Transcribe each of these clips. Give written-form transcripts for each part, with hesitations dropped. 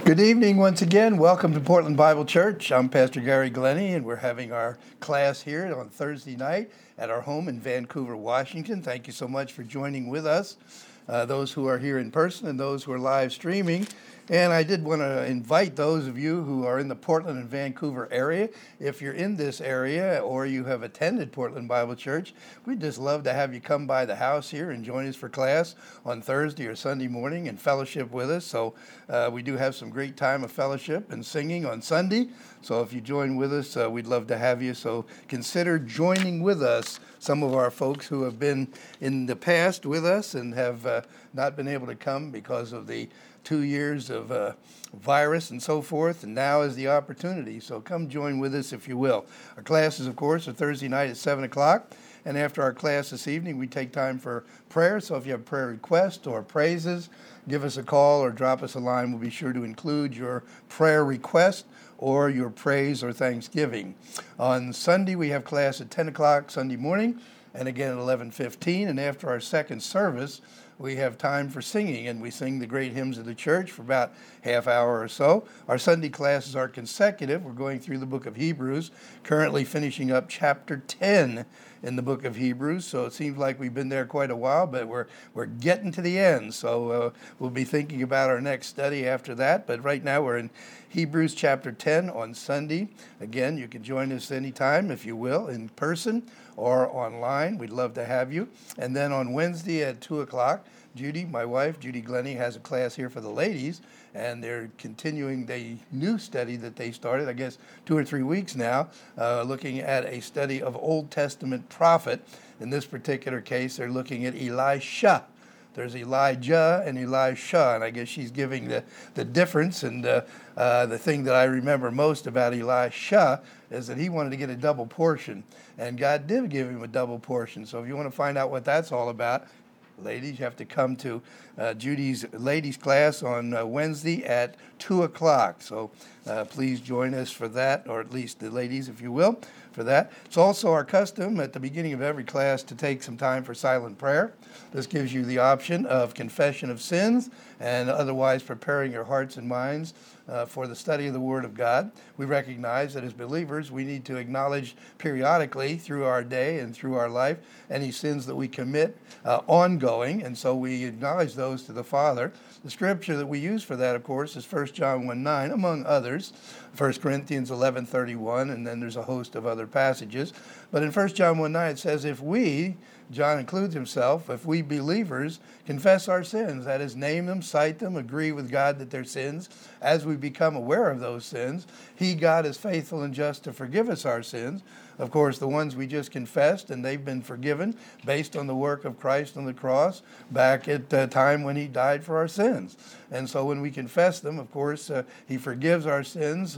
Good evening once again. Welcome to Portland Bible Church. I'm Pastor Gary Glennie, and we're having our class here on Thursday night at our home in Vancouver, Washington. Thank you so much for joining with us, those who are here in person and those who are live streaming. And I did want to invite those of you who are in the Portland and Vancouver area. If you're in this area or you have attended Portland Bible Church, we'd just love to have you come by the house here and join us for class on Thursday or Sunday morning and fellowship with us. So we do have some great time of fellowship and singing on Sunday. So if you join with us, we'd love to have you. So consider joining with us. Some of our folks who have been in the past with us and have not been able to come because of the 2 years of virus and so forth, and now is the opportunity. So come join with us if you will. Our classes, of course, are Thursday night at 7 o'clock, and after our class this evening, we take time for prayer. So if you have prayer requests or praises, give us a call or drop us a line. We'll be sure to include your prayer request or your praise or thanksgiving. On Sunday, we have class at 10 o'clock Sunday morning, and again at 11:15, and after our second service, we have time for singing, and we sing the great hymns of the church for about half hour or so. Our Sunday classes are consecutive. We're going through the book of Hebrews, currently finishing up chapter 10 in the book of Hebrews. So it seems like we've been there quite a while, but we're getting to the end. So we'll be thinking about our next study after that. But right now we're in Hebrews chapter 10 on Sunday. Again, you can join us anytime, if you will, in person or online. We'd love to have you. And then on Wednesday at 2 o'clock, Judy, my wife, Judy Glennie, has a class here for the ladies, and they're continuing the new study that they started, I guess, 2 or 3 weeks now, looking at a study of Old Testament prophet. In this particular case, they're looking at Elisha. There's Elijah and Elisha, and I guess she's giving the difference. And the thing that I remember most about Elisha is that he wanted to get a double portion, and God did give him a double portion. So if you want to find out what that's all about, ladies, you have to come to Judy's ladies class on Wednesday at 2 o'clock. So please join us for that, or at least the ladies, if you will, for that. It's also our custom at the beginning of every class to take some time for silent prayer. This gives you the option of confession of sins and otherwise preparing your hearts and minds for the study of the Word of God. We recognize that as believers, we need to acknowledge periodically through our day and through our life any sins that we commit ongoing, and so we acknowledge those to the Father. The scripture that we use for that, of course, is 1 John 1:9, among others, 1 Corinthians 11:31, and then there's a host of other passages. But in 1 John 1:9 it says, if we, John includes himself, if we believers confess our sins, that is, name them, cite them, agree with God that they're sins, as we become aware of those sins, he, God, is faithful and just to forgive us our sins. Of course, the ones we just confessed, and they've been forgiven based on the work of Christ on the cross back at the time when he died for our sins. And so when we confess them, of course, he forgives our sins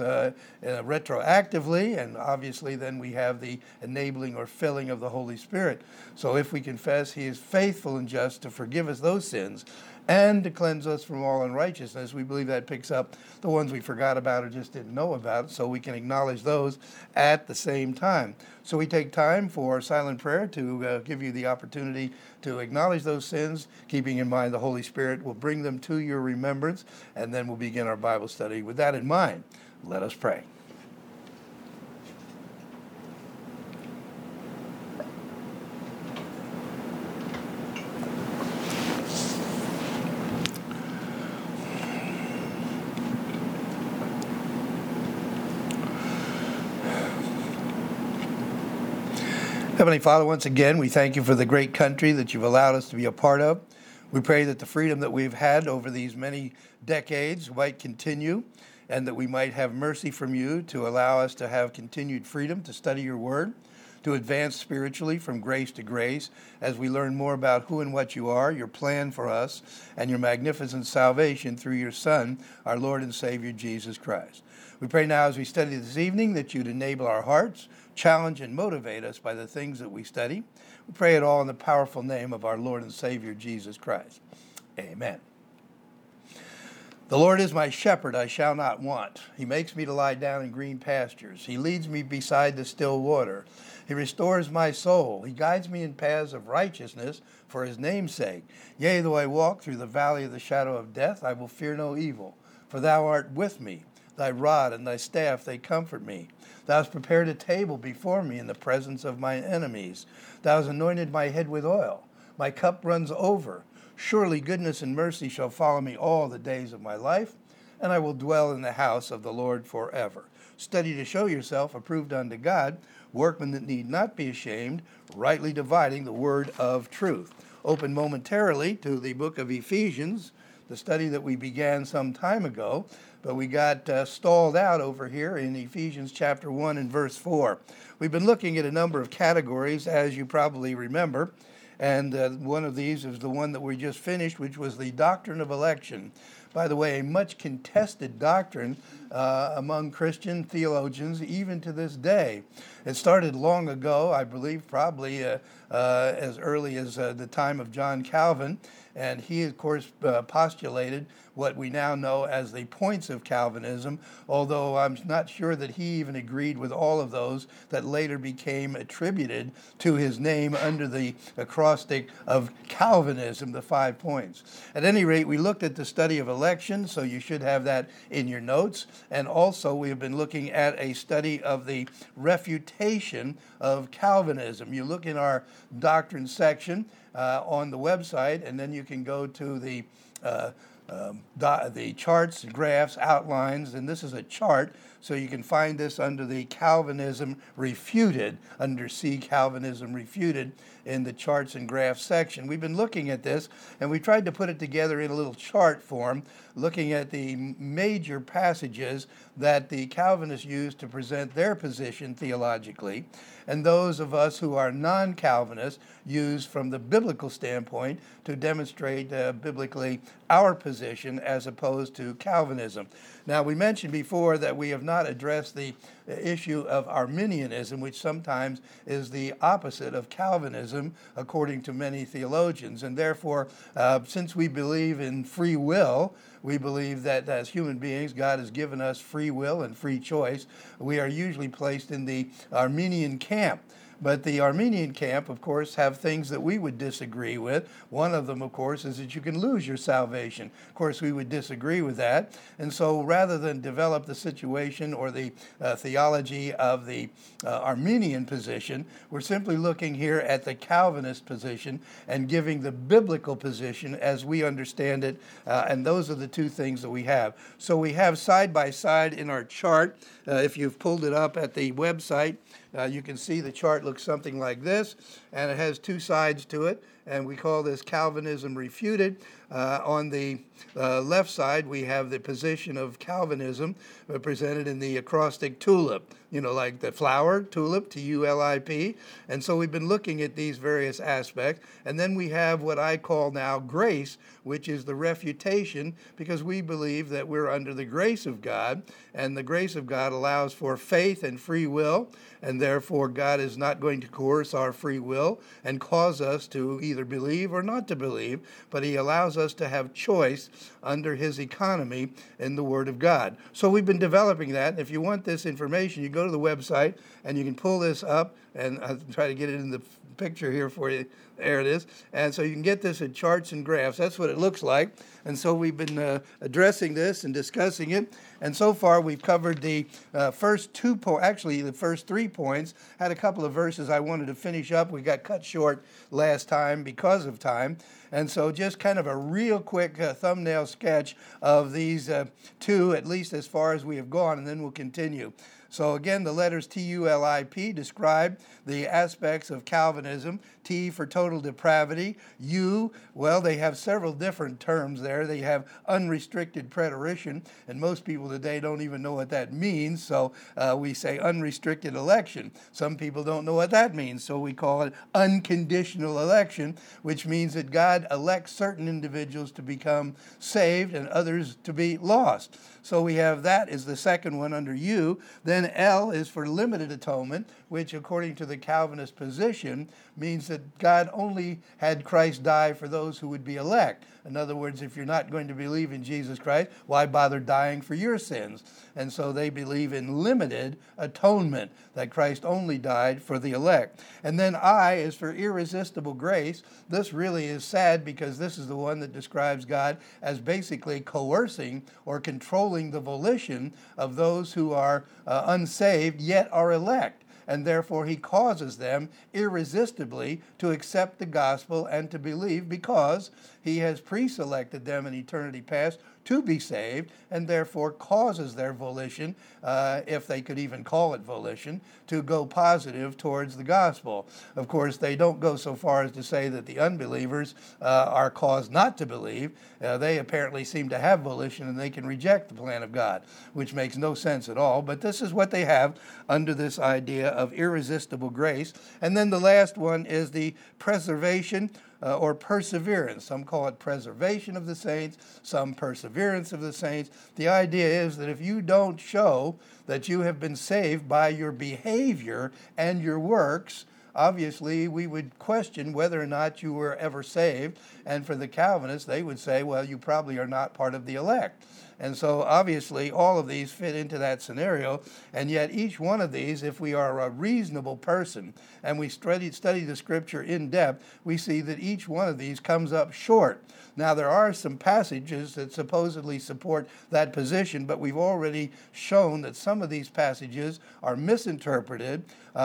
retroactively, and obviously then we have the enabling or filling of the Holy Spirit. So if we confess, he is faithful and just to forgive us those sins and to cleanse us from all unrighteousness. We believe that picks up the ones we forgot about or just didn't know about, so we can acknowledge those at the same time. So we take time for silent prayer to give you the opportunity to acknowledge those sins, keeping in mind the Holy Spirit will bring them to your remembrance, and then we'll begin our Bible study. With that in mind, let us pray. Heavenly Father, once again, we thank you for the great country that you've allowed us to be a part of. We pray that the freedom that we've had over these many decades might continue, and that we might have mercy from you to allow us to have continued freedom to study your word, to advance spiritually from grace to grace as we learn more about who and what you are, your plan for us, and your magnificent salvation through your Son, our Lord and Savior, Jesus Christ. We pray now as we study this evening that you'd enable our hearts, challenge and motivate us by the things that we study. We pray it all in the powerful name of our Lord and Savior, Jesus Christ. Amen. The Lord is my shepherd, I shall not want. He makes me to lie down in green pastures. He leads me beside the still water. He restores my soul. He guides me in paths of righteousness for his name's sake. Yea, though I walk through the valley of the shadow of death, I will fear no evil. for thou art with me. Thy rod and thy staff, they comfort me. Thou hast prepared a table before me in the presence of mine enemies. Thou hast anointed my head with oil. My cup runs over. Surely goodness and mercy shall follow me all the days of my life, and I will dwell in the house of the Lord forever. Study to show yourself approved unto God, workmen that need not be ashamed, rightly dividing the word of truth. Open momentarily to the book of Ephesians, the study that we began some time ago, but we got stalled out over here in Ephesians chapter 1 and verse 4. We've been looking at a number of categories, as you probably remember, and one of these is the one that we just finished, which was the doctrine of election. By the way, a much contested doctrine among Christian theologians, even to this day. It started long ago, I believe, probably as early as the time of John Calvin, and he, of course, postulated what we now know as the points of Calvinism, although I'm not sure that he even agreed with all of those that later became attributed to his name under the acrostic of Calvinism, the 5 points. At any rate, we looked at the study of election, so you should have that in your notes, and also we have been looking at a study of the refutation of Calvinism. You look in our doctrine section on the website, and then you can go to the charts, graphs, outlines, and this is a chart, so you can find this under the Calvinism Refuted, under C, Calvinism Refuted, in the charts and graphs section. We've been looking at this, and we tried to put it together in a little chart form, looking at the major passages that the Calvinists used to present their position theologically, and those of us who are non-Calvinists use from the biblical standpoint to demonstrate biblically our position as opposed to Calvinism. Now, we mentioned before that we have not addressed the issue of Arminianism, which sometimes is the opposite of Calvinism, according to many theologians. And therefore, since we believe in free will, we believe that as human beings, God has given us free will and free choice. We are usually placed in the Arminian camp. But the Arminian camp, of course, have things that we would disagree with. One of them, of course, is that you can lose your salvation. Of course, we would disagree with that. And so rather than develop the situation or the theology of the Arminian position, we're simply looking here at the Calvinist position and giving the biblical position as we understand it. And those are the two things that we have. So we have side by side in our chart, if you've pulled it up at the website, you can see the chart looks something like this, and it has two sides to it, and we call this Calvinism Refuted. On the left side, we have the position of Calvinism presented in the acrostic tulip, like the flower, tulip, T-U-L-I-P. And so we've been looking at these various aspects. And then we have what I call now grace, which is the refutation, because we believe that we're under the grace of God, and the grace of God allows for faith and free will, and therefore God is not going to coerce our free will and cause us to either believe or not to believe, but he allows us to have choice under his economy in the Word of God. So we've been developing that. If you want this information, you go to the website and you can pull this up, and I'll try to get it in the picture here for you. There it is. And so you can get this in charts and graphs. That's what it looks like. And so we've been addressing this and discussing it. And so far we've covered the first the first 3 points. Had a couple of verses I wanted to finish up. We got cut short last time because of time. And so just kind of a real quick thumbnail sketch of these two, at least as far as we have gone, and then we'll continue. So again, the letters T-U-L-I-P describe the aspects of Calvinism. T for total depravity. U, well, they have several different terms there. They have unrestricted preterition, and most people today don't even know what that means, so we say unrestricted election. Some people don't know what that means, so we call it unconditional election, which means that God elects certain individuals to become saved and others to be lost. So we have that is the second one under U. Then then L is for limited atonement, which according to the Calvinist position means that God only had Christ die for those who would be elect. In other words, if you're not going to believe in Jesus Christ, why bother dying for your sins? And so they believe in limited atonement, that Christ only died for the elect. And then I is for irresistible grace. This really is sad because this is the one that describes God as basically coercing or controlling the volition of those who are unsaved yet are elect. And therefore he causes them irresistibly to accept the gospel and to believe because he has pre-selected them in eternity past to be saved, and therefore causes their volition, if they could even call it volition, to go positive towards the gospel. Of course, they don't go so far as to say that the unbelievers are caused not to believe. They apparently seem to have volition and they can reject the plan of God, which makes no sense at all. But this is what they have under this idea of irresistible grace. And then the last one is the preservation or perseverance. Some call it preservation of the saints, some perseverance of the saints. The idea is that if you don't show that you have been saved by your behavior and your works, obviously we would question whether or not you were ever saved. And for the Calvinists, they would say, well, you probably are not part of the elect. And so obviously all of these fit into that scenario, and yet each one of these, if we are a reasonable person and we study the scripture in depth, we see that each one of these comes up short. Now there are some passages that supposedly support that position, but we've already shown that some of these passages are misinterpreted,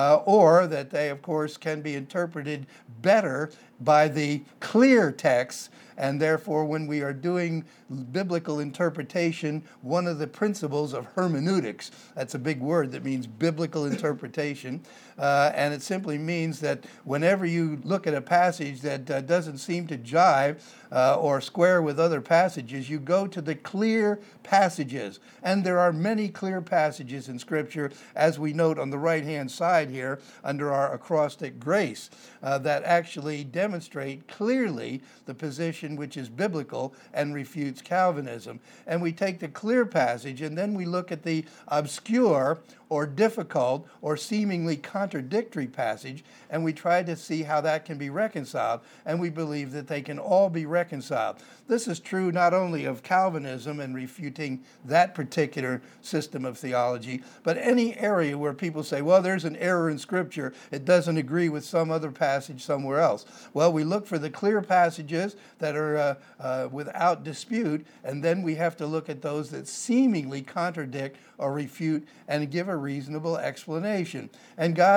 or that they, of course, can be interpreted better by the clear text. And therefore, when we are doing biblical interpretation, one of the principles of hermeneutics, that's a big word that means biblical interpretation, and it simply means that whenever you look at a passage that doesn't seem to jive or square with other passages, you go to the clear passages. And there are many clear passages in Scripture, as we note on the right-hand side here under our acrostic grace, that actually demonstrate clearly the position which is biblical and refutes Calvinism. And we take the clear passage and then we look at the obscure or difficult or seemingly contradictory passage, and we try to see how that can be reconciled, and we believe that they can all be reconciled. This is true not only of Calvinism and refuting that particular system of theology, but any area where people say, well, there's an error in Scripture, it doesn't agree with some other passage somewhere else. Well, we look for the clear passages that are without dispute, and then we have to look at those that seemingly contradict or refute and give a reasonable explanation. And God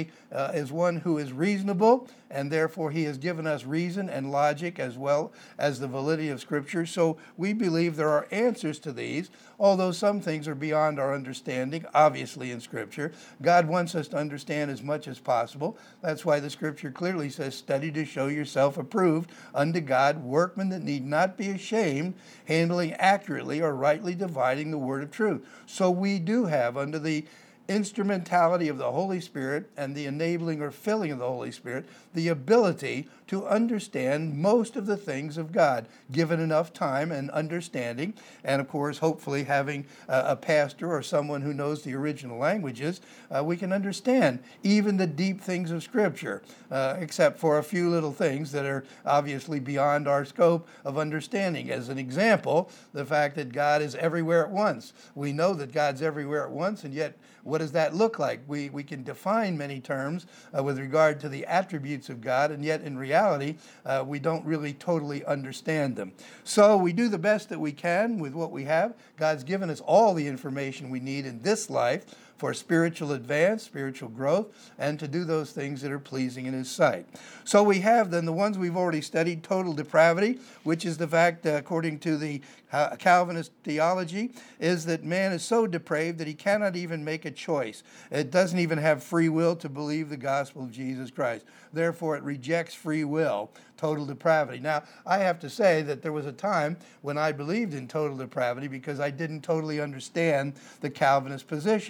is one who is reasonable, and therefore he has given us reason and logic as well as the validity of Scripture. So we believe there are answers to these, although some things are beyond our understanding, obviously in Scripture. God wants us to understand as much as possible. That's why the Scripture clearly says, study to show yourself approved unto God, workmen that need not be ashamed, handling accurately or rightly dividing the word of truth. So we do have, under the instrumentality of the Holy Spirit and the enabling or filling of the Holy Spirit, the ability to understand most of the things of God, given enough time and understanding, and of course, hopefully having a pastor or someone who knows the original languages, we can understand even the deep things of Scripture, except for a few little things that are obviously beyond our scope of understanding. As an example, the fact that God is everywhere at once. We know that God's everywhere at once, and yet what does that look like? We can define many terms with regard to the attributes of God, and yet in reality, we don't really totally understand them. So we do the best that we can with what we have. God's given us all the information we need in this life for spiritual advance, spiritual growth, and to do those things that are pleasing in His sight. So we have then the ones we've already studied, total depravity, which is the fact, according to the Calvinist theology, is that man is so depraved that he cannot even make a choice. It doesn't even have free will to believe the gospel of Jesus Christ. Therefore, it rejects free will, total depravity. Now, I have to say that there was a time when I believed in total depravity because I didn't totally understand the Calvinist position.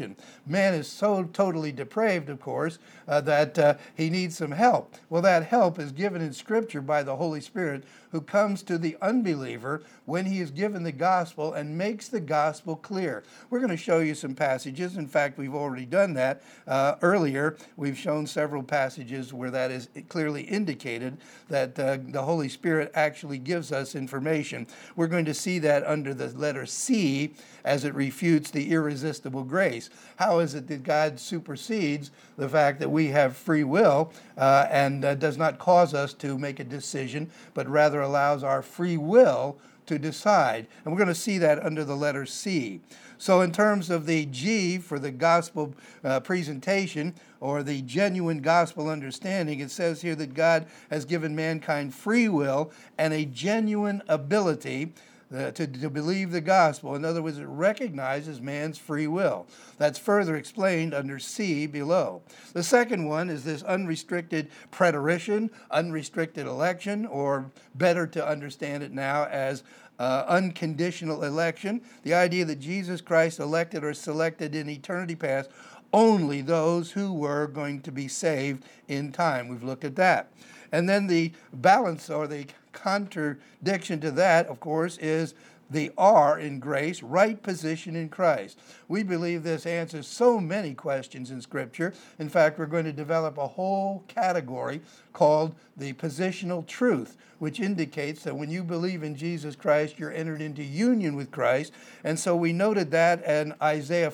Man is so totally depraved, of course, that he needs some help. Well, that help is given in Scripture by the Holy Spirit, who comes to the unbeliever when he is given the gospel and makes the gospel clear. We're going to show you some passages. In fact, we've already done that earlier. We've shown several passages where that is clearly indicated, that the Holy Spirit actually gives us information. We're going to see that under the letter C, as it refutes the irresistible grace. How is it that God supersedes the fact that we have free will and does not cause us to make a decision, but rather allows our free will to decide? And we're going to see that under the letter C. So in terms of the G for the gospel presentation, or the genuine gospel understanding, it says here that God has given mankind free will and a genuine ability to believe the gospel. In other words, it recognizes man's free will. That's further explained under C below. The second one is this unrestricted preterition, unrestricted election, or better to understand it now as unconditional election. The idea that Jesus Christ elected or selected in eternity past only those who were going to be saved in time. We've looked at that. And then the balance, or the contradiction to that, of course, is the R in grace, right position in Christ. We believe this answers so many questions in Scripture. In fact, we're going to develop a whole category called the positional truth, which indicates that when you believe in Jesus Christ, you're entered into union with Christ. And so we noted that in Isaiah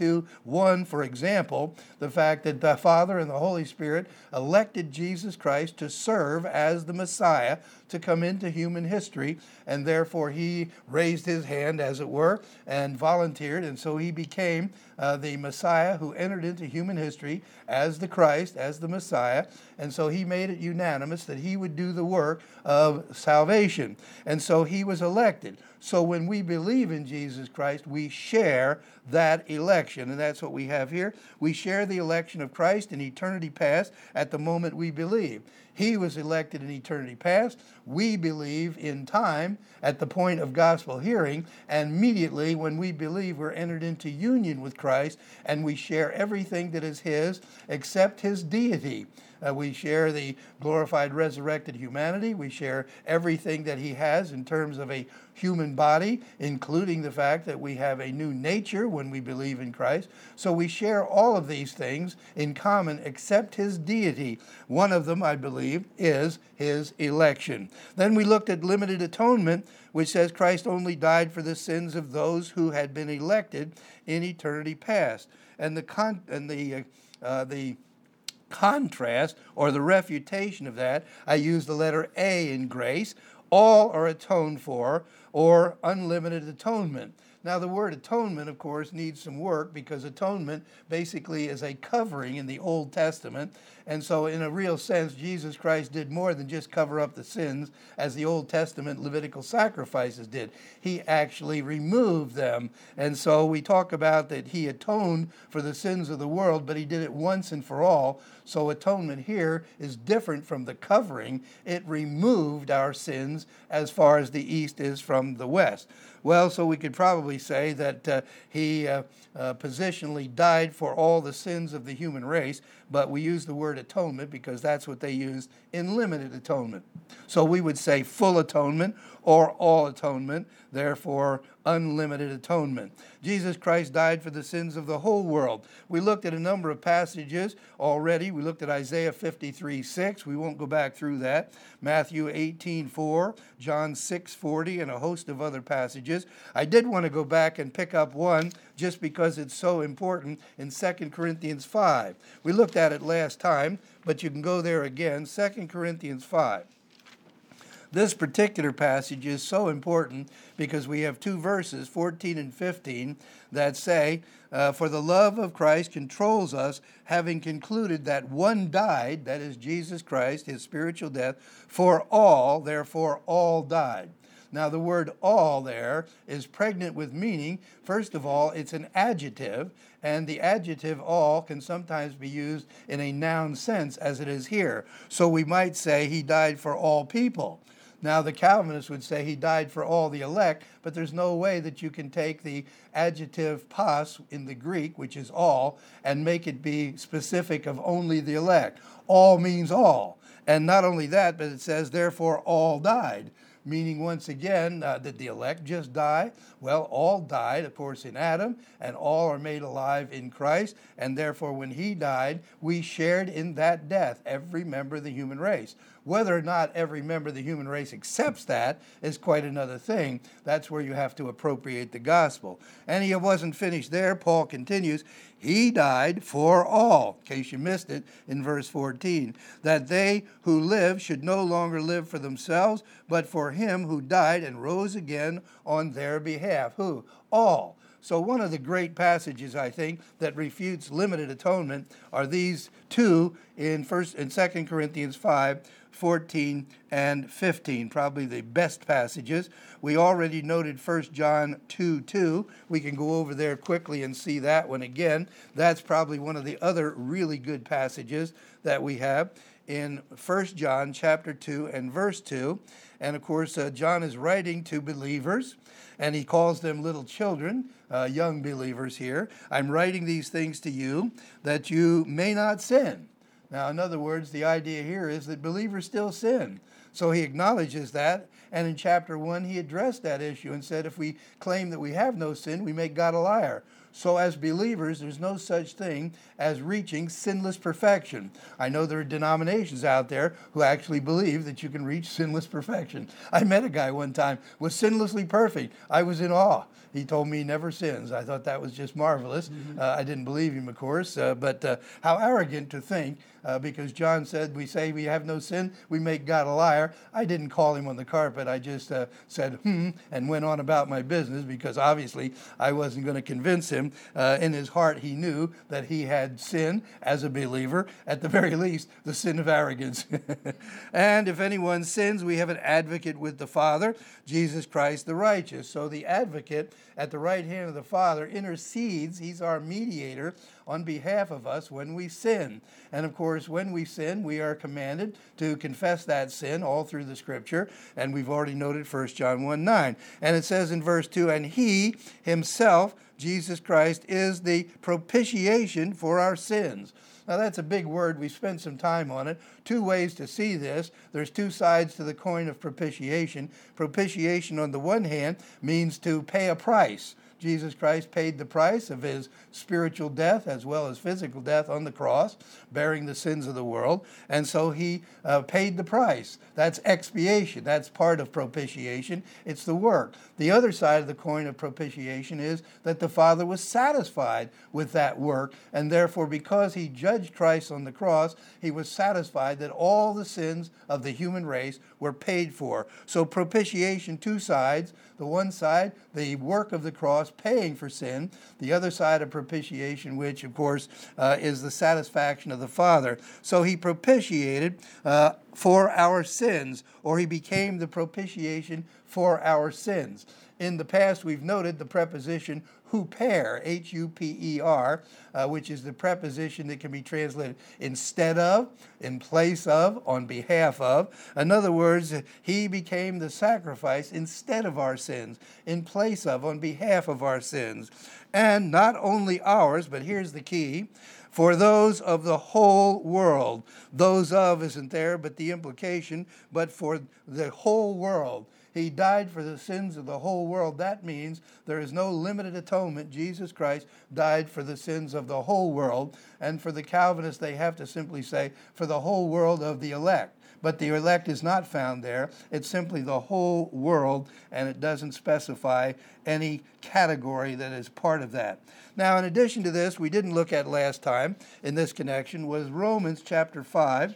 42:1, for example, the fact that the Father and the Holy Spirit elected Jesus Christ to serve as the Messiah, to come into human history, and therefore he raised his hand, as it were, and volunteered, and so he became the Messiah who entered into human history as the Christ, as the Messiah, and so he made it unanimous that he would do the work of salvation, and so he was elected. So when we believe in Jesus Christ, we share that election, and that's what we have here. We share the election of Christ in eternity past at the moment we believe. He was elected in eternity past. We believe in time at the point of gospel hearing, and immediately when we believe, we're entered into union with Christ, and we share everything that is his except his deity. We share the glorified, resurrected humanity. We share everything that he has in terms of a human body, including the fact that we have a new nature when we believe in Christ. So we share all of these things in common except his deity. One of them, I believe, is his election. Then we looked at limited atonement, which says Christ only died for the sins of those who had been elected in eternity past. And the contrast, or the refutation of that, I use the letter A in grace. All are atoned for, or unlimited atonement. Now, the word atonement, of course, needs some work, because atonement basically is a covering in the Old Testament. And so in a real sense, Jesus Christ did more than just cover up the sins as the Old Testament Levitical sacrifices did. He actually removed them. And so we talk about that he atoned for the sins of the world, but he did it once and for all. So atonement here is different from the covering. It removed our sins as far as the east is from the west. Well, so we could probably say that he positionally died for all the sins of the human race, but we use the word atonement because that's what they used in limited atonement. So we would say full atonement or all atonement, therefore unlimited atonement. Jesus Christ died for the sins of the whole world. We looked at a number of passages already. We looked at Isaiah 53:6. We won't go back through that. Matthew 18:4, John 6:40, and a host of other passages. I did want to go back and pick up one just because it's so important in 2 Corinthians 5. We looked at it last time, but you can go there again, 2 Corinthians 5. This particular passage is so important because we have two verses, 14 and 15, that say, for the love of Christ controls us, having concluded that one died, that is Jesus Christ, his spiritual death, for all, therefore all died. Now, the word all there is pregnant with meaning. First of all, it's an adjective, and the adjective all can sometimes be used in a noun sense, as it is here. So we might say he died for all people. Now, the Calvinists would say he died for all the elect, but there's no way that you can take the adjective pas in the Greek, which is all, and make it be specific of only the elect. All means all. And not only that, but it says, therefore all died. Meaning, once again, did the elect just die? Well, all died, of course, in Adam, and all are made alive in Christ. And therefore, when he died, we shared in that death, every member of the human race. Whether or not every member of the human race accepts that is quite another thing. That's where you have to appropriate the gospel. And he wasn't finished there. Paul continues, he died for all, in case you missed it, in verse 14, that they who live should no longer live for themselves, but for him who died and rose again on their behalf. Who? All. So one of the great passages, I think, that refutes limited atonement are these two in 2 Corinthians 5:14 and 15, probably the best passages. We already noted 1 John 2:2. We can go over there quickly and see that one again. That's probably one of the other really good passages that we have in 1 John chapter 2 and verse 2. And of course, John is writing to believers, and he calls them little children, young believers here. I'm writing these things to you that you may not sin. Now, in other words, the idea here is that believers still sin. So he acknowledges that. And in chapter 1, he addressed that issue and said, if we claim that we have no sin, we make God a liar. So as believers, there's no such thing as reaching sinless perfection. I know there are denominations out there who actually believe that you can reach sinless perfection. I met a guy one time, was sinlessly perfect. I was in awe. He told me he never sins. I thought that was just marvelous. I didn't believe him, of course, but how arrogant to think, because John said, we say we have no sin, we make God a liar. I didn't call him on the carpet. I just said, and went on about my business, because obviously I wasn't going to convince him. In his heart, he knew that he had sin as a believer, at the very least, the sin of arrogance. And if anyone sins, we have an advocate with the Father, Jesus Christ the righteous. So the advocate at the right hand of the Father intercedes. He's our mediator on behalf of us when we sin. And of course, when we sin, we are commanded to confess that sin all through the Scripture. And we've already noted 1 John 1:9. And it says in verse 2, and he himself, Jesus Christ, is the propitiation for our sins. Now that's a big word. We spent some time on it. Two ways to see this. There's two sides to the coin of propitiation. Propitiation, on the one hand, means to pay a price. Jesus Christ paid the price of his spiritual death as well as physical death on the cross, bearing the sins of the world. And so he paid the price. That's expiation. That's part of propitiation. It's the work. The other side of the coin of propitiation is that the Father was satisfied with that work. And therefore, because he judged Christ on the cross, he was satisfied that all the sins of the human race were paid for. So propitiation, two sides. The one side, the work of the cross, paying for sin. The other side of propitiation, which, of course, is the satisfaction of the Father. So he propitiated for our sins, or he became the propitiation for our sins. In the past, we've noted the preposition huper, H-U-P-E-R, which is the preposition that can be translated instead of, in place of, on behalf of. In other words, he became the sacrifice instead of our sins, in place of, on behalf of our sins. And not only ours, but here's the key, for those of the whole world. Those of isn't there, but the implication, but for the whole world. He died for the sins of the whole world. That means there is no limited atonement. Jesus Christ died for the sins of the whole world. And for the Calvinists, they have to simply say, for the whole world of the elect. But the elect is not found there. It's simply the whole world, and it doesn't specify any category that is part of that. Now, in addition to this, we didn't look at last time in this connection was Romans chapter 5,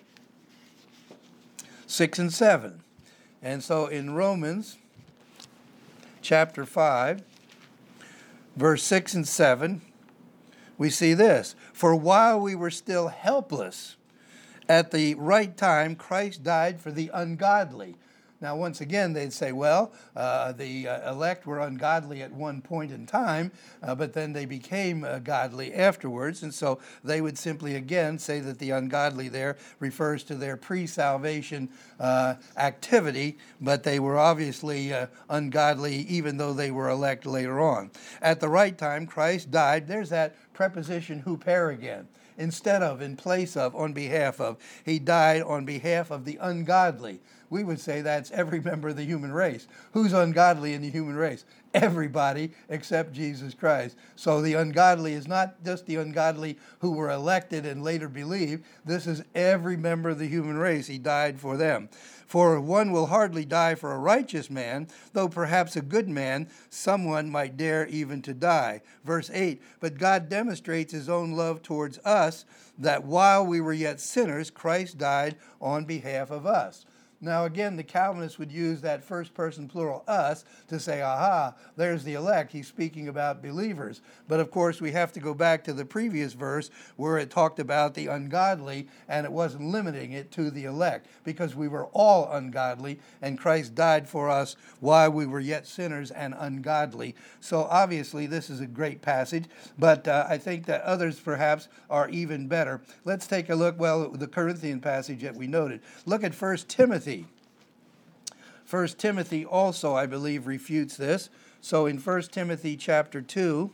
6 and 7. And so in Romans chapter 5, verse 6 and 7, we see this. For while we were still helpless, at the right time, Christ died for the ungodly. Now, once again, they'd say, well, the elect were ungodly at one point in time, but then they became godly afterwards. And so they would simply again say that the ungodly there refers to their pre-salvation activity, but they were obviously ungodly even though they were elect later on. At the right time, Christ died. There's that preposition huper again. Instead of, in place of, on behalf of. He died on behalf of the ungodly. We would say that's every member of the human race. Who's ungodly in the human race? Everybody except Jesus Christ. So the ungodly is not just the ungodly who were elected and later believed. This is every member of the human race. He died for them. For one will hardly die for a righteous man, though perhaps a good man, someone might dare even to die. Verse 8, but God demonstrates his own love towards us, that while we were yet sinners, Christ died on behalf of us. Now, again, the Calvinists would use that first person plural, us, to say, aha, there's the elect. He's speaking about believers. But, of course, we have to go back to the previous verse where it talked about the ungodly, and it wasn't limiting it to the elect, because we were all ungodly, and Christ died for us while we were yet sinners and ungodly. So, obviously, this is a great passage, but I think that others, perhaps, are even better. Let's take a look, the Corinthian passage that we noted. Look at 1 Timothy. 1 Timothy also, I believe, refutes this. So in 1 Timothy chapter 2,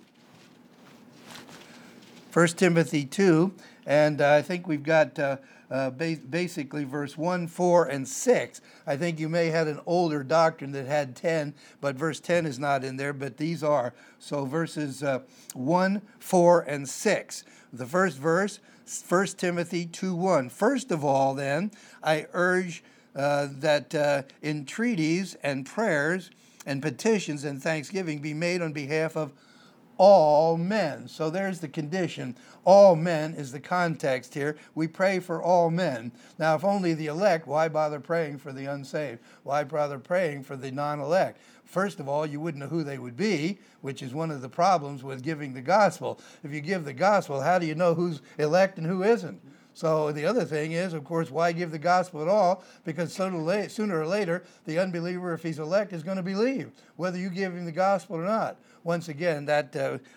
1 Timothy 2, and I think we've got basically verse 1, 4, and 6. I think you may have an older doctrine that had 10, but verse 10 is not in there, but these are. So verses 1, 4, and 6. The first verse, 1 Timothy 2:1. First of all, then, I urge that entreaties and prayers and petitions and thanksgiving be made on behalf of all men. So there's the condition. All men is the context here. We pray for all men. Now, if only the elect, why bother praying for the unsaved? Why bother praying for the non-elect? First of all, you wouldn't know who they would be, which is one of the problems with giving the gospel. If you give the gospel, how do you know who's elect and who isn't? So the other thing is, of course, why give the gospel at all? Because sooner or later, the unbeliever, if he's elect, is going to believe, whether you give him the gospel or not. Once again, that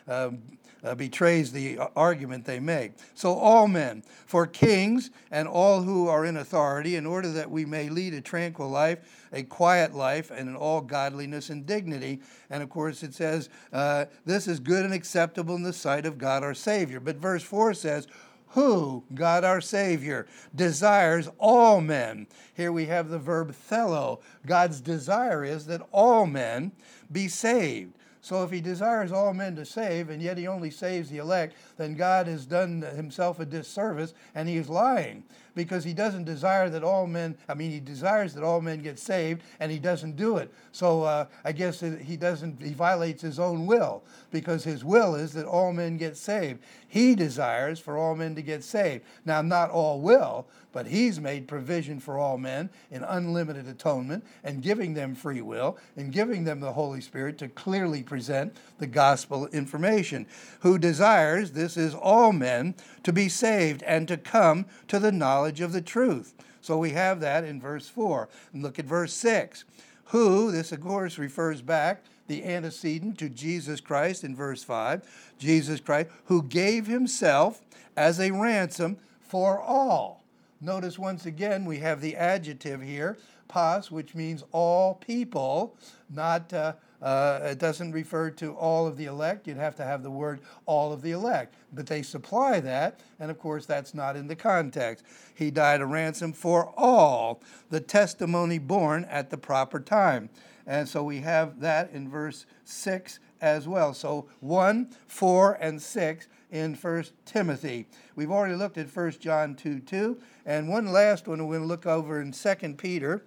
betrays the argument they make. So all men, for kings and all who are in authority, in order that we may lead a tranquil life, a quiet life, and in all godliness and dignity. And of course it says, this is good and acceptable in the sight of God our Savior. But verse 4 says, who, God our Savior, desires all men. Here we have the verb thelo. God's desire is that all men be saved. So if he desires all men to save, and yet he only saves the elect, then God has done himself a disservice, and he is lying. Because he doesn't desire that all men, he desires that all men get saved, and he doesn't do it. So I guess he violates his own will, because his will is that all men get saved. He desires for all men to get saved. Now, not all will, but he's made provision for all men in unlimited atonement and giving them free will and giving them the Holy Spirit to clearly present the gospel information. Who desires, this is all men, to be saved and to come to the knowledge of the truth. So we have that in verse 4. And look at verse 6. Who, this of course refers back, the antecedent to Jesus Christ in verse 5. Jesus Christ, who gave himself as a ransom for all. Notice once again we have the adjective here, pas, which means all people, not, it doesn't refer to all of the elect. You'd have to have the word all of the elect. But they supply that, and of course that's not in the context. He died a ransom for all, the testimony born at the proper time. And so we have that in verse 6 as well. So 1, 4, and 6 in 1 Timothy. We've already looked at 1 John 2:2. And one last one we're going to look over in 2 Peter.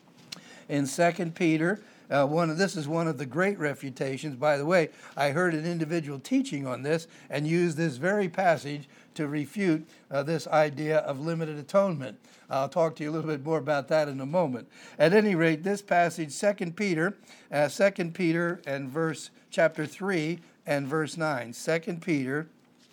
In 2 Peter, this is one of the great refutations. By the way, I heard an individual teaching on this and used this very passage to refute this idea of limited atonement. I'll talk to you a little bit more about that in a moment. At any rate, this passage, 2 Peter and chapter 3 and verse 9. 2 Peter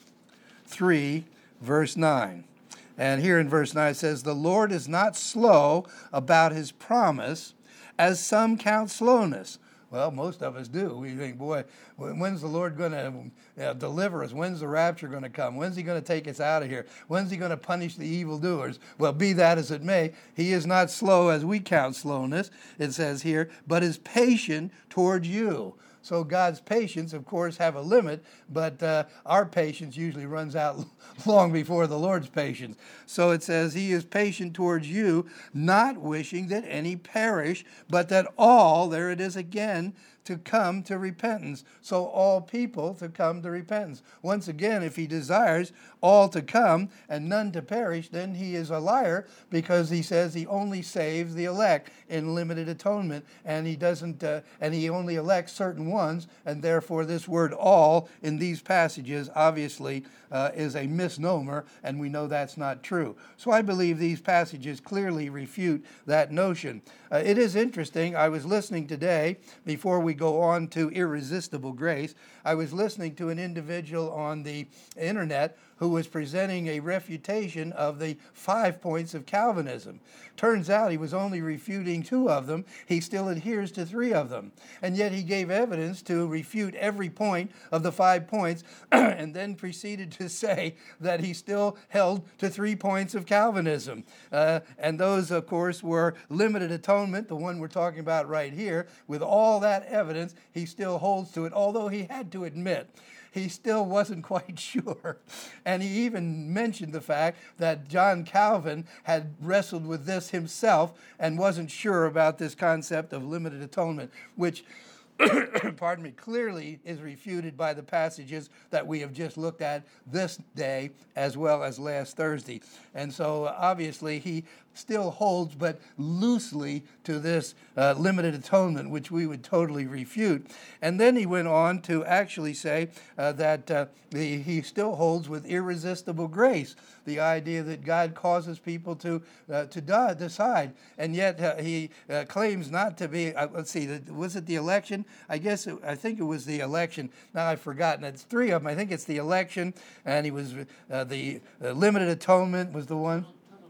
3, verse 9. And here in verse 9 it says, the Lord is not slow about his promise, as some count slowness. Well, most of us do. We think, boy, when's the Lord going to deliver us? When's the rapture going to come? When's he going to take us out of here? When's he going to punish the evildoers? Well, be that as it may, he is not slow as we count slowness, it says here, but is patient toward you. So God's patience, of course, have a limit, but our patience usually runs out long before the Lord's patience. So it says, he is patient towards you, not wishing that any perish, but that all, there it is again, to come to repentance. So all people to come to repentance. Once again, if he desires all to come and none to perish, then he is a liar, because he says he only saves the elect in limited atonement, and he doesn't, and he only elects certain ones, and therefore this word all in these passages obviously is a misnomer, and we know that's not true. So I believe these passages clearly refute that notion. It is interesting. I was listening today, before we go on to irresistible grace, I was listening to an individual on the internet who was presenting a refutation of the 5 points of Calvinism. Turns out he was only refuting 2 of them. He still adheres to 3 of them. And yet he gave evidence to refute every point of the 5 points and then proceeded to say that he still held to 3 points of Calvinism. And those, of course, were limited atonement, the one we're talking about right here. With all that evidence, he still holds to it, although he had to admit he still wasn't quite sure. And he even mentioned the fact that John Calvin had wrestled with this himself and wasn't sure about this concept of limited atonement, which pardon me, clearly is refuted by the passages that we have just looked at this day as well as last Thursday. And so obviously he still holds, but loosely, to this limited atonement, which we would totally refute. And then he went on to actually say that he still holds with irresistible grace, the idea that God causes people to decide. And yet he claims not to be, let's see, was it the election? I think it was the election. Now I've forgotten. It's 3 of them. I think it's the election, and he was the limited atonement was the one.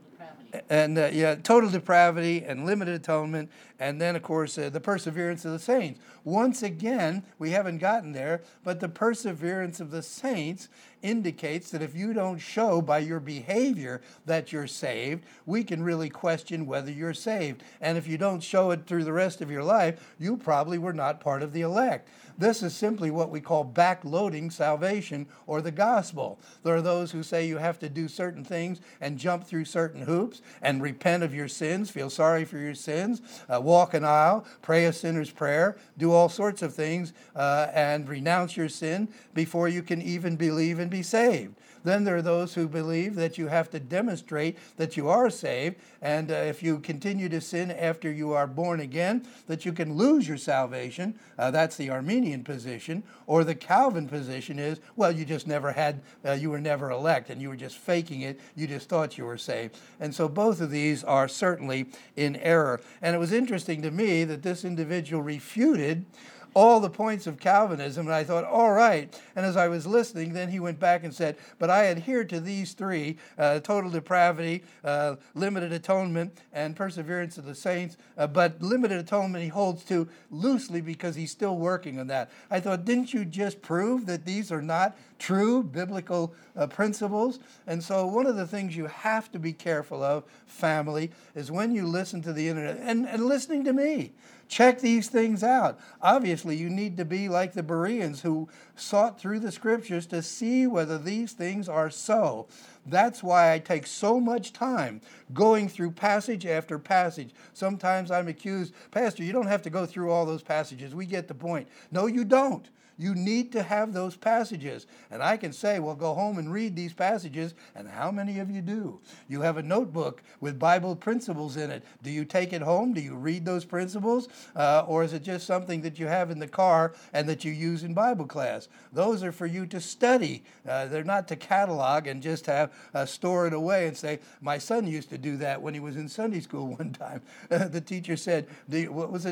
And total depravity and limited atonement, and then, of course, the perseverance of the saints. Once again, we haven't gotten there, but the perseverance of the saints indicates that if you don't show by your behavior that you're saved, we can really question whether you're saved. And if you don't show it through the rest of your life, you probably were not part of the elect. This is simply what we call backloading salvation or the gospel. There are those who say you have to do certain things and jump through certain hoops and repent of your sins, feel sorry for your sins, walk an aisle, pray a sinner's prayer, do all sorts of things, and renounce your sin before you can even believe and be saved. Then there are those who believe that you have to demonstrate that you are saved, and if you continue to sin after you are born again, that you can lose your salvation. That's the Arminian position. Or the Calvin position is, well, you just never had, you were never elect, and you were just faking it. You just thought you were saved. And so both of these are certainly in error. And it was interesting to me that this individual refuted all the points of Calvinism, and I thought, all right. And as I was listening, then he went back and said, but I adhere to these 3, total depravity, limited atonement, and perseverance of the saints. But limited atonement he holds to loosely because he's still working on that. I thought, didn't you just prove that these are not true biblical principles? And so one of the things you have to be careful of, family, is when you listen to the internet, and listening to me, check these things out. Obviously, you need to be like the Bereans who sought through the scriptures to see whether these things are so. That's why I take so much time going through passage after passage. Sometimes I'm accused, Pastor, you don't have to go through all those passages. We get the point. No, you don't. You need to have those passages. And I can say, well, go home and read these passages. And how many of you do? You have a notebook with Bible principles in it. Do you take it home? Do you read those principles? Or is it just something that you have in the car and that you use in Bible class? Those are for you to study. They're not to catalog and just have store it away and say, my son used to do that when he was in Sunday school one time. The teacher said, do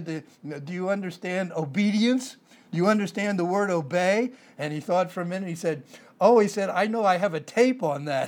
you understand obedience? Do you understand the word obey? And he thought for a minute, he said, I know I have a tape on that.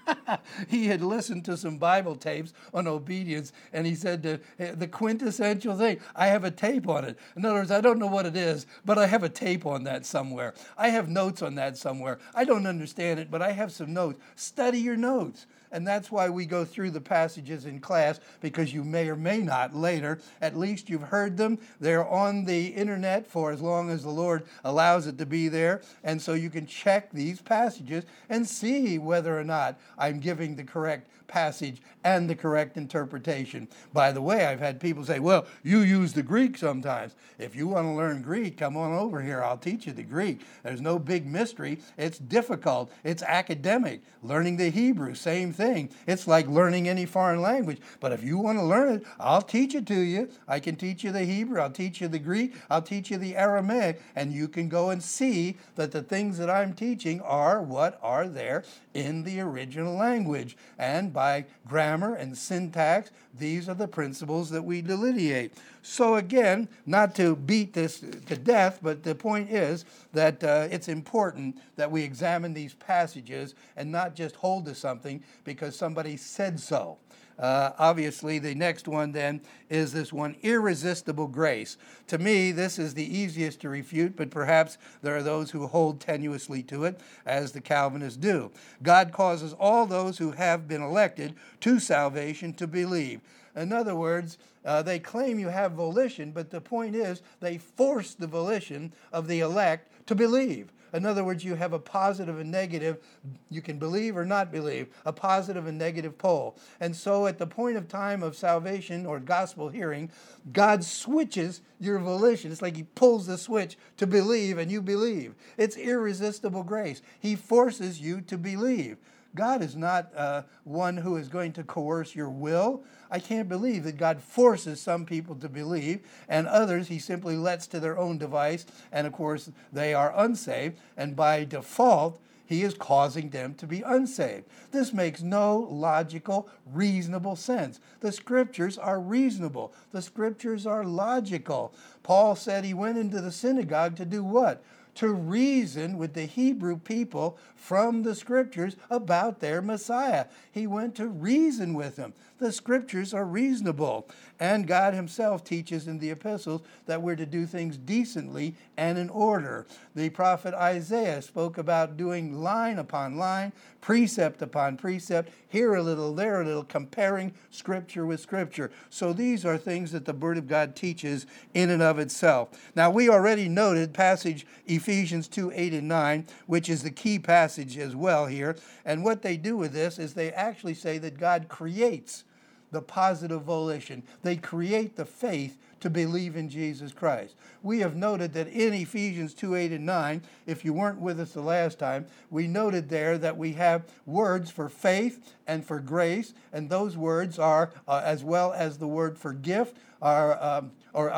He had listened to some Bible tapes on obedience, and he said the quintessential thing, I have a tape on it. In other words, I don't know what it is, but I have a tape on that somewhere. I have notes on that somewhere. I don't understand it, but I have some notes. Study your notes. And that's why we go through the passages in class, because you may or may not later, at least you've heard them. They're on the internet for as long as the Lord allows it to be there. And so you can check these passages and see whether or not I'm giving the correct passage and the correct interpretation. By the way, I've had people say, well, you use the Greek sometimes. If you want to learn Greek, come on over here. I'll teach you the Greek. There's no big mystery. It's difficult. It's academic. Learning the Hebrew, same thing. It's like learning any foreign language. But if you want to learn it, I'll teach it to you. I can teach you the Hebrew. I'll teach you the Greek. I'll teach you the Aramaic. And you can go and see that the things that I'm teaching are what are there in the original language. And by grammar and syntax, these are the principles that we delineate. So again, not to beat this to death, but the point is that it's important that we examine these passages and not just hold to something because somebody said so. Obviously, the next one then is this one, irresistible grace. To me, this is the easiest to refute, but perhaps there are those who hold tenuously to it, as the Calvinists do. God causes all those who have been elected to salvation to believe. In other words, they claim you have volition, but the point is they force the volition of the elect to believe. In other words, you have a positive and negative. You can believe or not believe, a positive and negative pole. And so at the point of time of salvation or gospel hearing, God switches your volition. It's like he pulls the switch to believe and you believe. It's irresistible grace. He forces you to believe. God is not one who is going to coerce your will. I can't believe that God forces some people to believe and others he simply lets to their own device. And of course, they are unsaved. And by default, he is causing them to be unsaved. This makes no logical, reasonable sense. The scriptures are reasonable. The scriptures are logical. Paul said he went into the synagogue to do what? To reason with the Hebrew people from the scriptures about their Messiah. He went to reason with them. The scriptures are reasonable. And God himself teaches in the epistles that we're to do things decently and in order. The prophet Isaiah spoke about doing line upon line, precept upon precept, here a little, there a little, comparing scripture with scripture. So these are things that the Word of God teaches in and of itself. Now, we already noted passage Ephesians 2, 8 and 9, which is the key passage as well here. And what they do with this is they actually say that God creates the positive volition. They create the faith to believe in Jesus Christ. We have noted that in Ephesians 2, 8 and 9, if you weren't with us the last time, we noted there that we have words for faith and for grace, and those words are, as well as the word for gift, the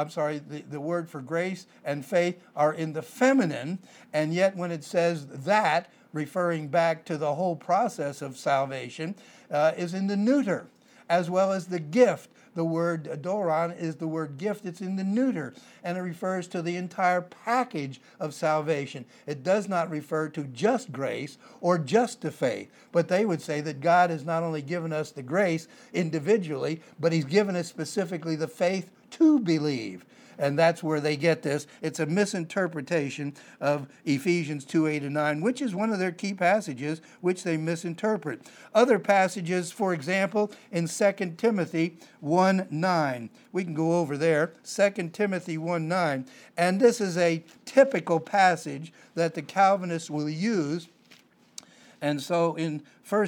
word for grace and faith are in the feminine, and yet when it says that, referring back to the whole process of salvation, is in the neuter, as well as the gift. The word doron is the word gift. It's in the neuter, and it refers to the entire package of salvation. It does not refer to just grace or just to faith, but they would say that God has not only given us the grace individually, but he's given us specifically the faith to believe. And that's where they get this. It's a misinterpretation of Ephesians 2, 8 and 9, which is one of their key passages, which they misinterpret. Other passages, for example, in 2 Timothy 1, 9. We can go over there, 2 Timothy 1, 9. And this is a typical passage that the Calvinists will use. And so in for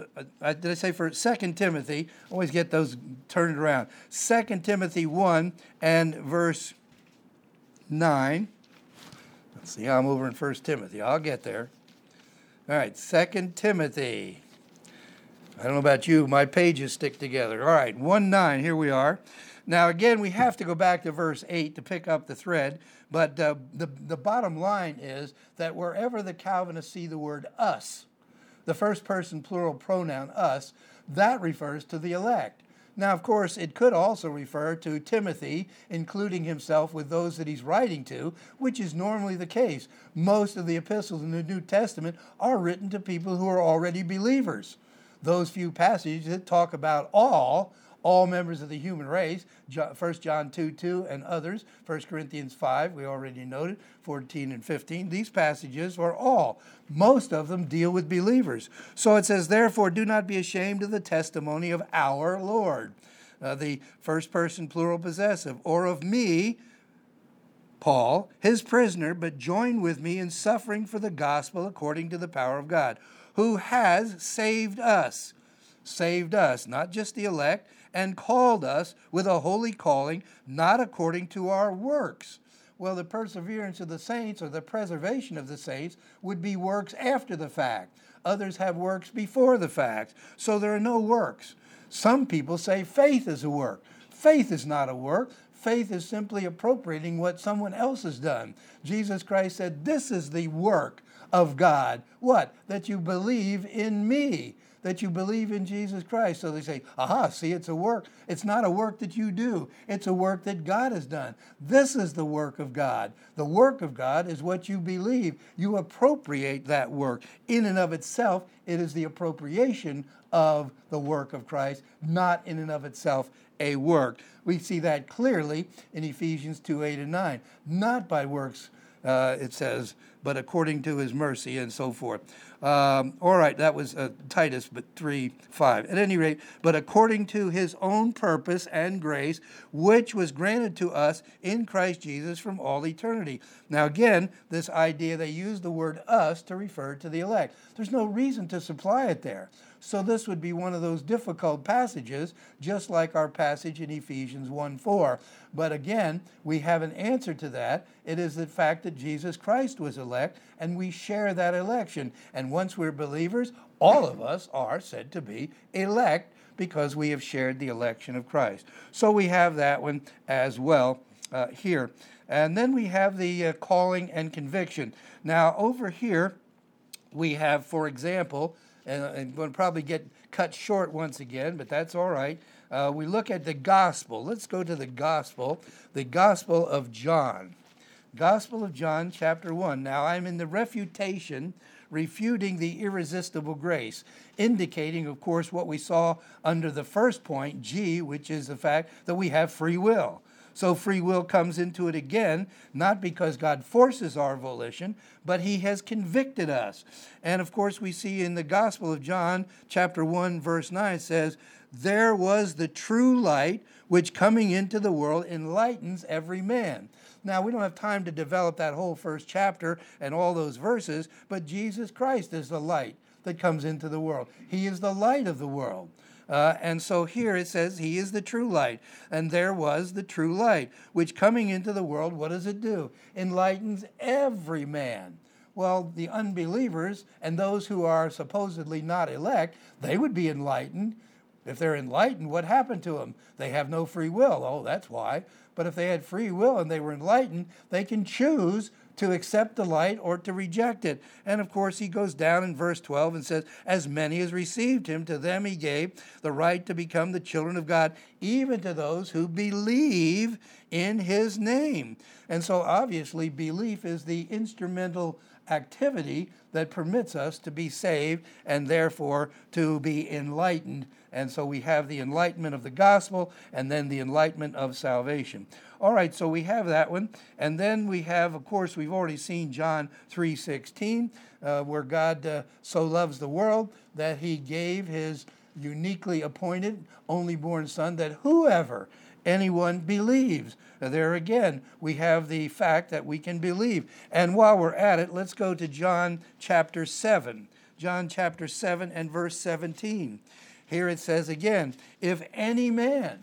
2 Timothy, I always get those turned around. 2 Timothy 1 and verse 9. Let's see how I'm over in 1 Timothy. I'll get there. All right, 2 Timothy. I don't know about you, my pages stick together. All right, 1:9, here we are. Now again, we have to go back to verse 8 to pick up the thread, but the bottom line is that wherever the Calvinists see the word us, the first person plural pronoun us, that refers to the elect. Now, of course, it could also refer to Timothy, including himself with those that he's writing to, which is normally the case. Most of the epistles in the New Testament are written to people who are already believers. those few passages that talk about all members of the human race, 1 John 2:2 and others, 1 Corinthians 5, we already noted, 14 and 15. These passages are all. Most of them deal with believers. So it says, therefore, do not be ashamed of the testimony of our Lord. The first person plural possessive, or of me, Paul, his prisoner, but join with me in suffering for the gospel according to the power of God, who has saved us, not just the elect, and called us with a holy calling, not according to our works. Well, the perseverance of the saints, or the preservation of the saints, would be works after the fact. Others have works before the fact, so there are no works. Some people say faith is a work. Faith is not a work. Faith is simply appropriating what someone else has done. Jesus Christ said, this is the work of God. What? That you believe in me, that you believe in Jesus Christ. So they say, aha, see, it's a work. It's not a work that you do. It's a work that God has done. This is the work of God. The work of God is what you believe. You appropriate that work. In and of itself, it is the appropriation of the work of Christ, not in and of itself a work. We see that clearly in Ephesians 2:8 and 9. Not by works, it says, but according to his mercy and so forth. All right, that was Titus, but 3:5. At any rate, but according to his own purpose and grace, which was granted to us in Christ Jesus from all eternity. Now again, this idea, they use the word us to refer to the elect. There's no reason to supply it there. So this would be one of those difficult passages, just like our passage in Ephesians 1:4. But again, we have an answer to that. It is the fact that Jesus Christ was elect, and we share that election. And once we're believers, all of us are said to be elect because we have shared the election of Christ. So we have that one as well here. And then we have the calling and conviction. Now over here, we have, for example, and we'll probably get cut short once again, but that's all right. We look at the gospel. Let's go to the gospel of John. Gospel of John, chapter 1. Now, I'm in the refuting the irresistible grace, indicating, of course, what we saw under the first point, G, which is the fact that we have free will. So free will comes into it again, not because God forces our volition, but he has convicted us. And of course, we see in the Gospel of John, chapter 1, verse 9, it says, there was the true light, which coming into the world enlightens every man. Now, we don't have time to develop that whole first chapter and all those verses, but Jesus Christ is the light that comes into the world. He is the light of the world. And so here it says, he is the true light. And there was the true light, which coming into the world, what does it do? Enlightens every man. Well, the unbelievers and those who are supposedly not elect, they would be enlightened. If they're enlightened, what happened to them? They have no free will. Oh, that's why. But if they had free will and they were enlightened, they can choose to accept the light or to reject it. And of course, he goes down in verse 12 and says, as many as received him, to them he gave the right to become the children of God, even to those who believe in his name. And so obviously, belief is the instrumental activity that permits us to be saved and therefore to be enlightened. And so we have the enlightenment of the gospel and then the enlightenment of salvation. All right, so we have that one. And then we have, of course, we've already seen John 3:16, where God so loves the world that he gave his uniquely appointed only born son, that whoever anyone believes. There again, we have the fact that we can believe. And while we're at it, let's go to John chapter 7. John chapter 7 and verse 17. Here it says again, if any man,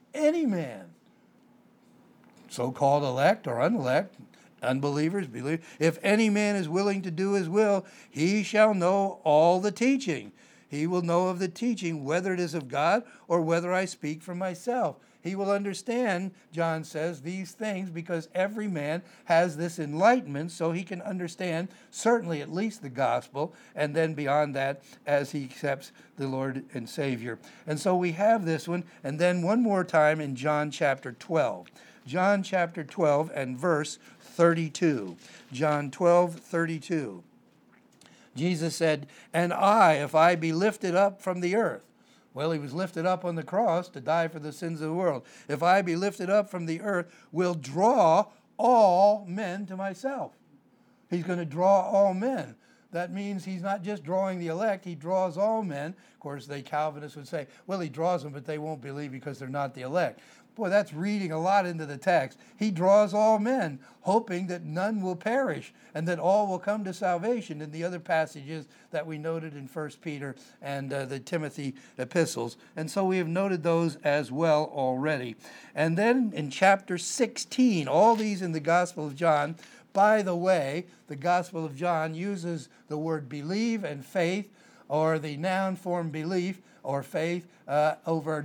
so-called elect or unelect, unbelievers, believe, if any man is willing to do his will, he shall know all the teaching. He will know of the teaching, whether it is of God or whether I speak from myself. He will understand, John says, these things because every man has this enlightenment so he can understand certainly at least the gospel and then beyond that as he accepts the Lord and Savior. And so we have this one. And then one more time in John chapter 12. John chapter 12 and verse 32. John 12:32. Jesus said, and I, if I be lifted up from the earth. Well, he was lifted up on the cross to die for the sins of the world. If I be lifted up from the earth, will draw all men to myself. He's going to draw all men. That means he's not just drawing the elect, he draws all men. Of course, the Calvinists would say, well, he draws them, but they won't believe because they're not the elect. Boy, that's reading a lot into the text. He draws all men, hoping that none will perish and that all will come to salvation in the other passages that we noted in 1 Peter and the Timothy epistles. And so we have noted those as well already. And then in chapter 16, all these in the Gospel of John. By the way, the Gospel of John uses the word believe and faith, or the noun form belief or faith, over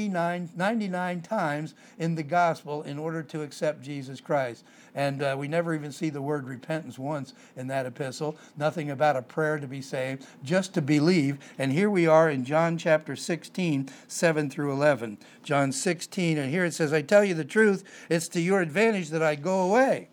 99 times in the Gospel in order to accept Jesus Christ. And we never even see the word repentance once in that epistle. Nothing about a prayer to be saved, just to believe. And here we are in John chapter 16, 7 through 11. John 16, and here it says, I tell you the truth, it's to your advantage that I go away.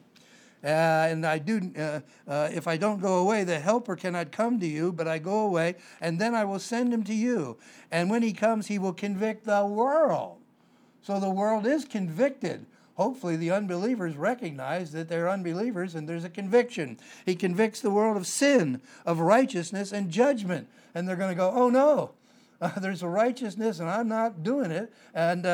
And I do. If I don't go away, the Helper cannot come to you, but I go away, and then I will send him to you. And when he comes, he will convict the world. So the world is convicted. Hopefully the unbelievers recognize that they're unbelievers and there's a conviction. He convicts the world of sin, of righteousness, and judgment. And they're going to go, oh no. There's a righteousness, and I'm not doing it, and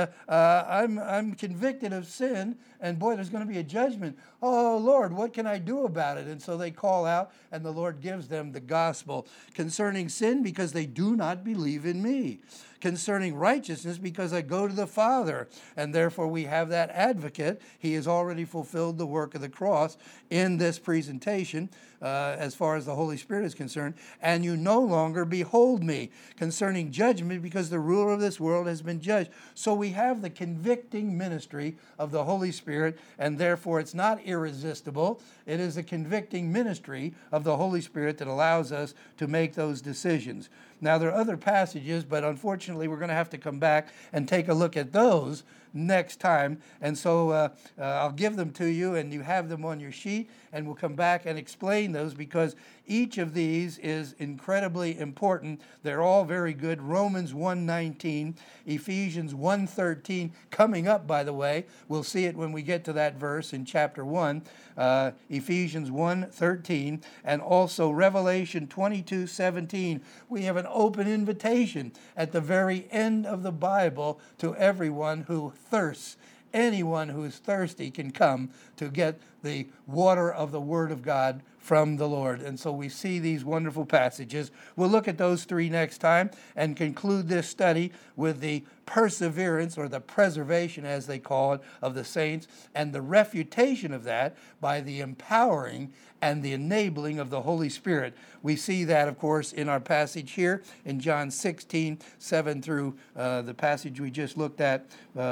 I'm convicted of sin, and boy, there's going to be a judgment. Oh, Lord, what can I do about it? And so they call out, and the Lord gives them the gospel concerning sin because they do not believe in me. Concerning righteousness because I go to the Father, and therefore we have that advocate. He has already fulfilled the work of the cross in this presentation as far as the Holy Spirit is concerned, and you no longer behold me. Concerning judgment because the ruler of this world has been judged. So we have the convicting ministry of the Holy Spirit, and therefore it's not irresistible. It is a convicting ministry of the Holy Spirit that allows us to make those decisions. Now, there are other passages, but unfortunately, we're going to have to come back and take a look at those next time. And so I'll give them to you, and you have them on your sheet, and we'll come back and explain those because each of these is incredibly important. They're all very good. Romans 1:19, Ephesians 1:13, coming up, by the way. We'll see it when we get to that verse in chapter 1, Ephesians 1:13, and also Revelation 22:17. We have an open invitation at the very end of the Bible to everyone who thirsts. Anyone who is thirsty can come to get the water of the Word of God from the Lord. And so we see these wonderful passages. We'll look at those three next time and conclude this study with the perseverance, or the preservation as they call it, of the saints, and the refutation of that by the empowering and the enabling of the Holy Spirit. We see that, of course, in our passage here in John 16, 7 through the passage we just looked at.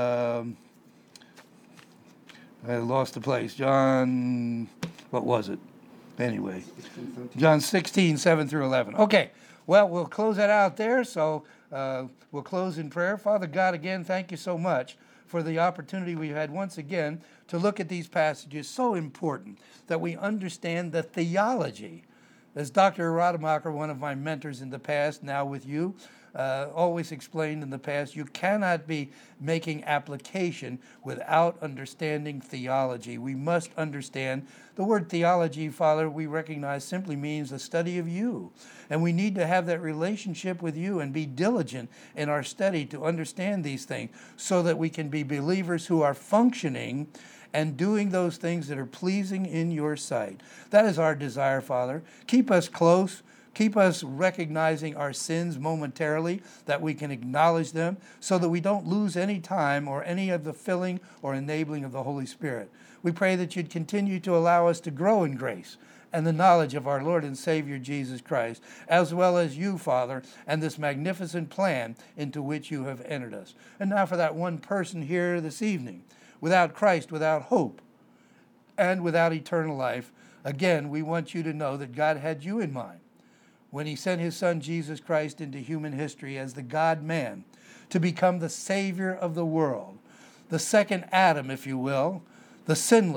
I lost the place. John, what was it? Anyway, John 16, 7 through 11. Okay, well, we'll close that out there. So we'll close in prayer. Father God, again, thank you so much for the opportunity we've had once again to look at these passages. So important that we understand the theology. As Dr. Rademacher, one of my mentors in the past, now with you, always explained in the past, you cannot be making application without understanding theology. We must understand the word theology, Father, we recognize simply means the study of you. And we need to have that relationship with you and be diligent in our study to understand these things so that we can be believers who are functioning and doing those things that are pleasing in your sight. That is our desire, Father. Keep us close. Keep us recognizing our sins momentarily, that we can acknowledge them, so that we don't lose any time or any of the filling or enabling of the Holy Spirit. We pray that you'd continue to allow us to grow in grace and the knowledge of our Lord and Savior Jesus Christ, as well as you, Father, and this magnificent plan into which you have entered us. And now for that one person here this evening, without Christ, without hope, and without eternal life, again, we want you to know that God had you in mind when he sent his Son Jesus Christ into human history as the God-man to become the Savior of the world, the second Adam, if you will, the sinless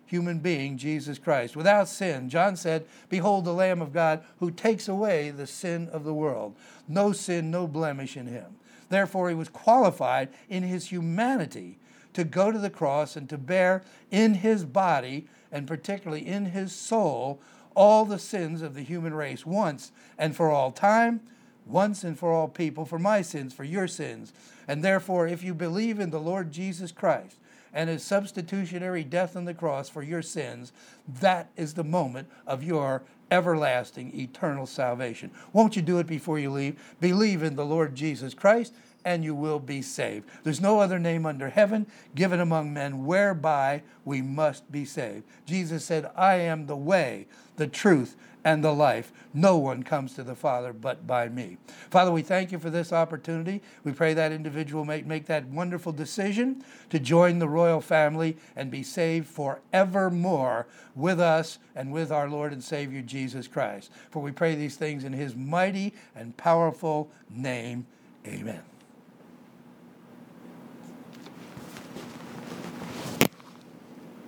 human being, Jesus Christ, without sin. John said, "Behold the Lamb of God who takes away the sin of the world." No sin, no blemish in him. Therefore, he was qualified in his humanity to go to the cross and to bear in his body, and particularly in his soul, all the sins of the human race once and for all time, once and for all people, for my sins, for your sins. And therefore, if you believe in the Lord Jesus Christ and his substitutionary death on the cross for your sins, that is the moment of your everlasting, eternal salvation. Won't you do it before you leave? Believe in the Lord Jesus Christ, and you will be saved. There's no other name under heaven given among men whereby we must be saved. Jesus said, "I am the way, the truth, and the life. No one comes to the Father but by me." Father, we thank you for this opportunity. We pray that individual may make that wonderful decision to join the royal family and be saved forevermore with us and with our Lord and Savior Jesus Christ. For we pray these things in his mighty and powerful name. Amen.